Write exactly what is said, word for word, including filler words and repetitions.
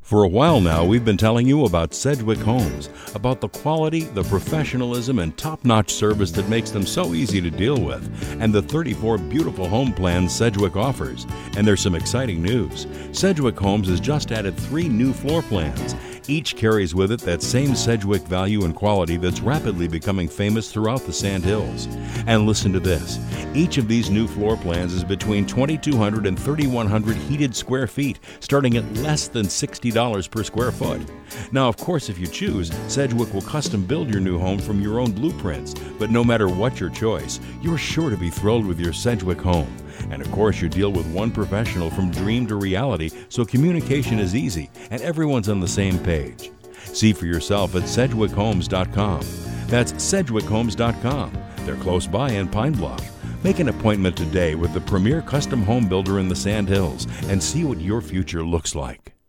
For a while now, we've been telling you about Sedgwick Homes, about the quality, the professionalism, and top-notch service that makes them so easy to deal with, and the thirty-four beautiful home plans Sedgwick offers. And there's some exciting news. Sedgwick Homes has just added three new floor plans. Each carries with it that same Sedgwick value and quality that's rapidly becoming famous throughout the Sandhills. And listen to this. Each of these new floor plans is between twenty-two hundred and thirty-one hundred heated square feet, starting at less than sixty dollars per square foot. Now, of course, if you choose, Sedgwick will custom build your new home from your own blueprints. But no matter what your choice, you're sure to be thrilled with your Sedgwick home. And of course, you deal with one professional from dream to reality, so communication is easy and everyone's on the same page. See for yourself at sedgwick homes dot com. That's sedgwick homes dot com. They're close by in Pine Bluff. Make an appointment today with the premier custom home builder in the Sandhills and see what your future looks like.